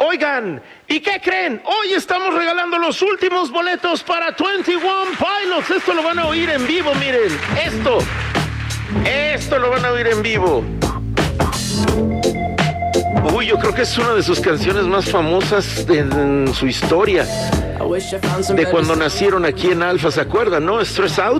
Oigan, ¿y qué creen? Hoy estamos regalando los últimos boletos para 21 Pilots. Esto lo van a oír en vivo, miren. Esto lo van a oír en vivo. Uy, yo creo que es una de sus canciones más famosas en su historia. De cuando nacieron aquí en Alfa, ¿se acuerdan, no? Stress Out.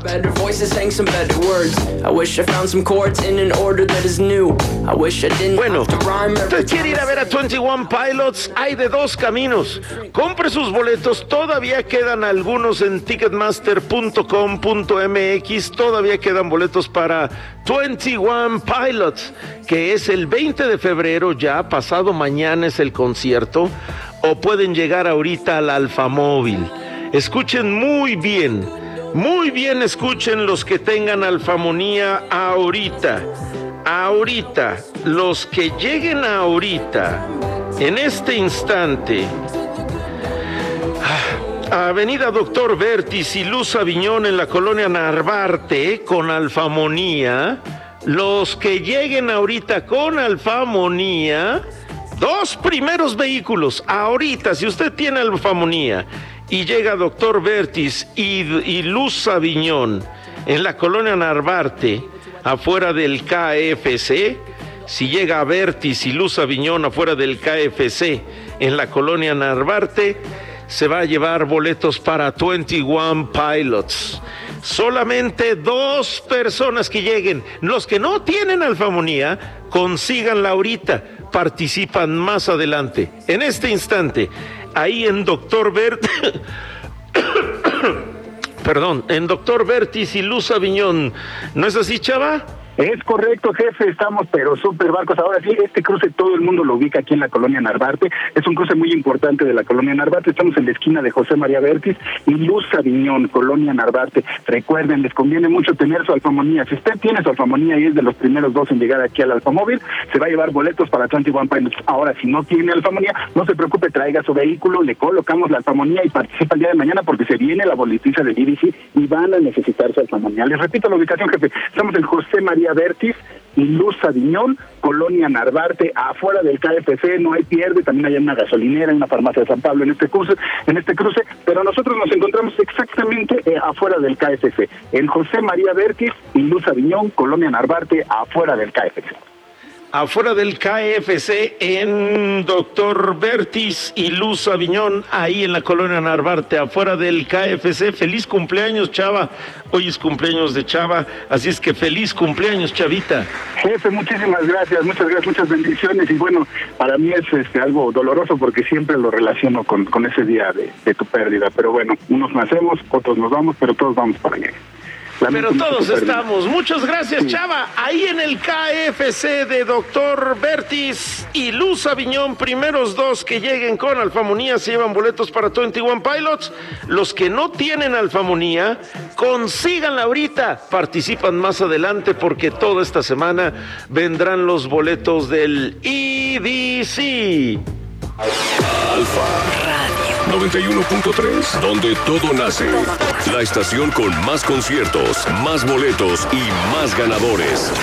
Bueno, usted quiere ir a ver a 21 Pilots, hay de dos caminos. Compre sus boletos, todavía quedan algunos en ticketmaster.com.mx, todavía quedan boletos para 21 Pilots, que es el 20 de febrero, ya pasado mañana es el concierto. O pueden llegar ahorita al Alfamóvil. Escuchen muy bien escuchen los que tengan Alfamonía ahorita. Ahorita, los que lleguen ahorita, en este instante, Avenida Doctor Vértiz y Luz Aviñón en la colonia Narvarte con Alfamonía, los que lleguen ahorita con Alfamonía, dos primeros vehículos, ahorita, si usted tiene Alfamonía y llega Doctor Vértiz y Luz Aviñón en la colonia Narvarte, afuera del KFC, si llega a Vértiz y Luz Aviñón afuera del KFC en la colonia Narvarte, se va a llevar boletos para 21 Pilots. Solamente dos personas que lleguen. Los que no tienen Alfamonía, consíganla ahorita. Participan más adelante. En este instante, ahí en Doctor en Doctor Vértiz y Luz Aviñón. ¿No es así, Chava? Es correcto, jefe, estamos pero súper barcos. Ahora sí, este cruce todo el mundo lo ubica aquí en la colonia Narvarte. Es un cruce muy importante de la colonia Narvarte. Estamos en la esquina de José María Vértiz y Luz Aviñón, colonia Narvarte. Recuerden, les conviene mucho tener su Alfamonía. Si usted tiene su Alfamonía y es de los primeros dos en llegar aquí al Alfamóvil, se va a llevar boletos para 21 Pilots. Ahora, si no tiene Alfamonía, no se preocupe, traiga su vehículo, le colocamos la Alfamonía y participa el día de mañana porque se viene la boletiza de BBC y van a necesitar su Alfamonía. Les repito la ubicación, jefe. Estamos en José María Vértiz y Luz Aviñón, colonia Narvarte, afuera del KFC, no hay pierde, también hay una gasolinera, una farmacia de San Pablo en este cruce, pero nosotros nos encontramos exactamente afuera del KFC, en José María Vértiz y Luz Aviñón, colonia Narvarte, afuera del KFC. Afuera del KFC en Doctor Vértiz y Luz Aviñón, ahí en la colonia Narvarte, afuera del KFC. Feliz cumpleaños, Chava. Hoy es cumpleaños de Chava, así es que feliz cumpleaños, Chavita. Jefe, muchísimas gracias, muchas bendiciones. Y bueno, para mí es algo doloroso porque siempre lo relaciono con ese día de tu pérdida. Pero bueno, unos nacemos, otros nos vamos, pero todos vamos para allá. Pero todos estamos. Muchas gracias, sí. Chava. Ahí en el KFC de Doctor Vértiz y Luz Aviñón, primeros dos que lleguen con Alfamonía se llevan boletos para 21 Pilots. Los que no tienen Alfamonía, consíganla ahorita. Participan más adelante porque toda esta semana vendrán los boletos del EDC. Alfa Radio 91.3, donde todo nace. La estación con más conciertos, más boletos y más ganadores.